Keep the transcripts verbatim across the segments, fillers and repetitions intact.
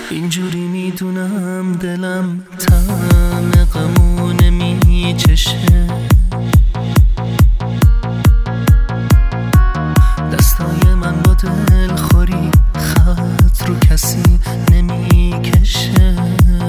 اینجوری میدونم دلم طعم غمو نمیچشه، دستای من با دلخوری خط رو کسی نمیکشه.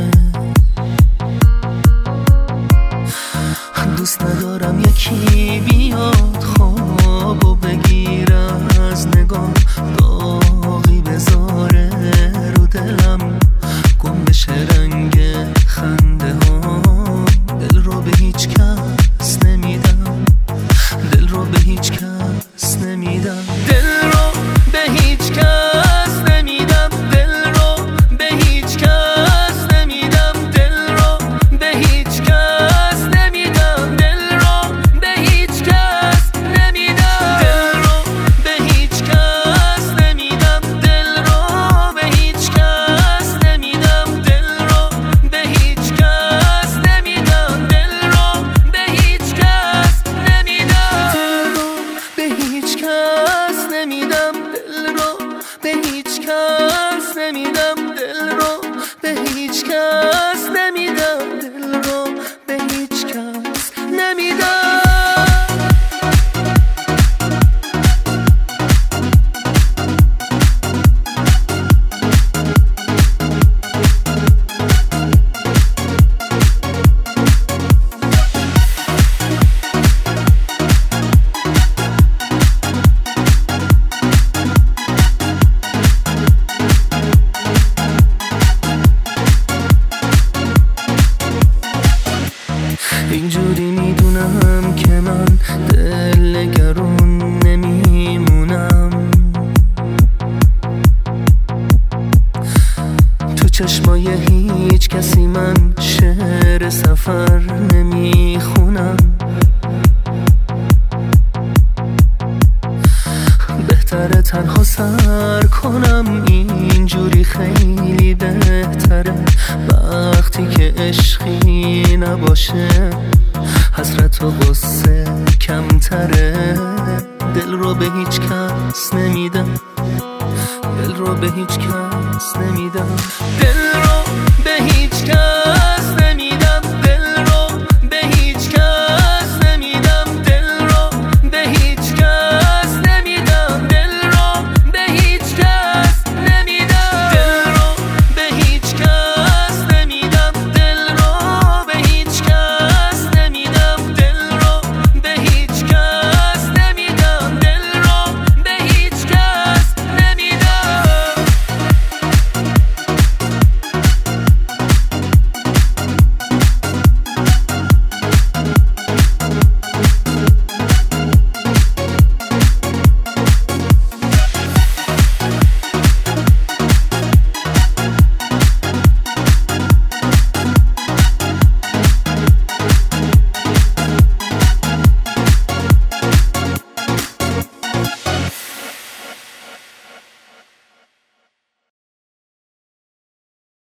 دوست ندارم یکی بیاد خوابو بگیر از نگاه، داغی بذاره رو دلم، گم بشه رنگ خنده ها. دل رو به هیچ کس نمیدم، دل رو به هیچ کس نمیدم، دل رو به هیچ کس نمیدم، دل رو به هیچ کس نمیدم، دل رو به هیچ کس نمیدم، دل رو به هیچ کس نمیدم، دل رو به هیچ کس نمیدم، دل رو به هیچ کس نمیدم، دل رو به هیچ کس نمیدم، دل رو به هیچ کس نمیدم، دل رو به هیچ کس نمیدم، دل رو به هیچ کس نمیدم، دل رو به هیچ کس نمیدم، دل رو به هیچ کس نمیدم. اینجوری میدونم که من دلگرون نمیمونم، تو چشمای هیچ کسی من شعر سفر نمیخونم. بهتره تنها سر کنم، اینجوری خیلی بهتره، وقتی که عشقی نباشه حسرت و غصه کمتره. دل رو به هیچ کس نمیدم، دل رو به هیچ کس نمیدم، دل رو به هیچ کس